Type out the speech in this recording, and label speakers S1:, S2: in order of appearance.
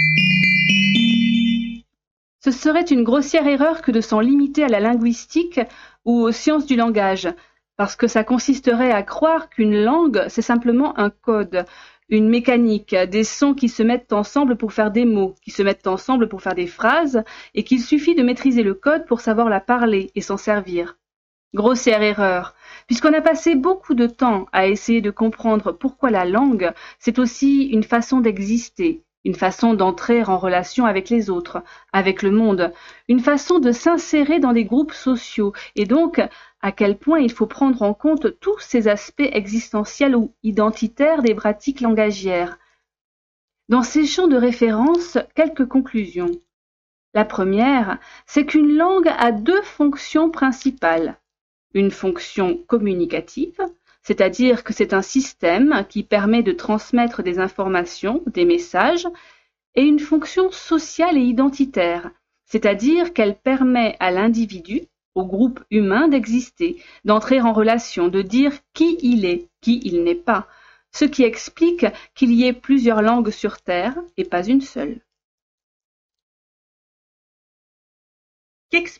S1: Ce serait une grossière erreur que de s'en limiter à la linguistique ou aux sciences du langage, parce que ça consisterait à croire qu'une langue, c'est simplement un code, une mécanique, des sons qui se mettent ensemble pour faire des mots, qui se mettent ensemble pour faire des phrases, et qu'il suffit de maîtriser le code pour savoir la parler et s'en servir. Grossière erreur, puisqu'on a passé beaucoup de temps à essayer de comprendre pourquoi la langue, c'est aussi une façon d'exister, une façon d'entrer en relation avec les autres, avec le monde, une façon de s'insérer dans des groupes sociaux, et donc à quel point il faut prendre en compte tous ces aspects existentiels ou identitaires des pratiques langagières. Dans ces champs de référence, quelques conclusions. La première, c'est qu'une langue a deux fonctions principales. Une fonction communicative, c'est-à-dire que c'est un système qui permet de transmettre des informations, des messages, et une fonction sociale et identitaire, c'est-à-dire qu'elle permet à l'individu, au groupe humain d'exister, d'entrer en relation, de dire qui il est, qui il n'est pas, ce qui explique qu'il y ait plusieurs langues sur Terre et pas une seule.
S2: Qu'explique la personne ?